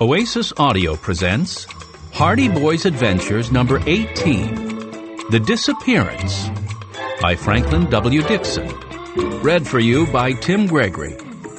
Oasis Audio presents Hardy Boys Adventures number 18, The Disappearance, by Franklin W. Dixon. Read for you by Tim Gregory.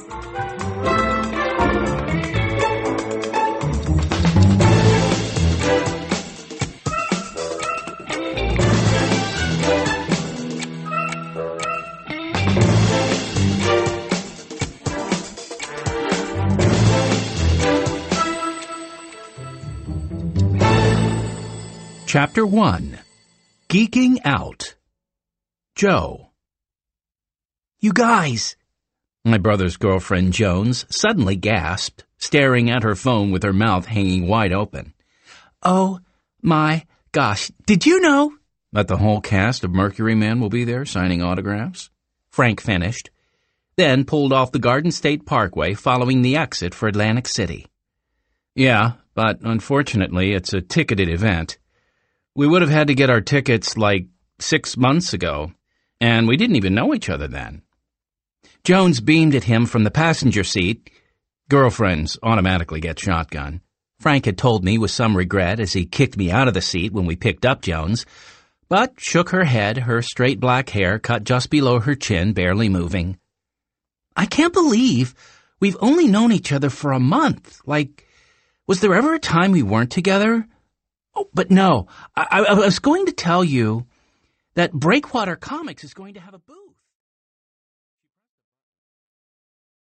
Chapter 1. Geeking Out. Joe. You guys! My brother's girlfriend, Jones, suddenly gasped, staring at her phone with her mouth hanging wide open. Oh my gosh, did you know that the whole cast of Mercury Men will be there signing autographs? Frank finished, then pulled off the Garden State Parkway following the exit for Atlantic City. Yeah, but unfortunately it's a ticketed event. We would have had to get our tickets like 6 months ago, and we didn't even know each other then. Jones beamed at him from the passenger seat. Girlfriends automatically get shotgun. Frank had told me with some regret as he kicked me out of the seat when we picked up Jones, but shook her head, her straight black hair cut just below her chin, barely moving. I can't believe we've only known each other for a month. Like, was there ever a time we weren't together? Oh, but no, I was going to tell you that Breakwater Comics is going to have a booth.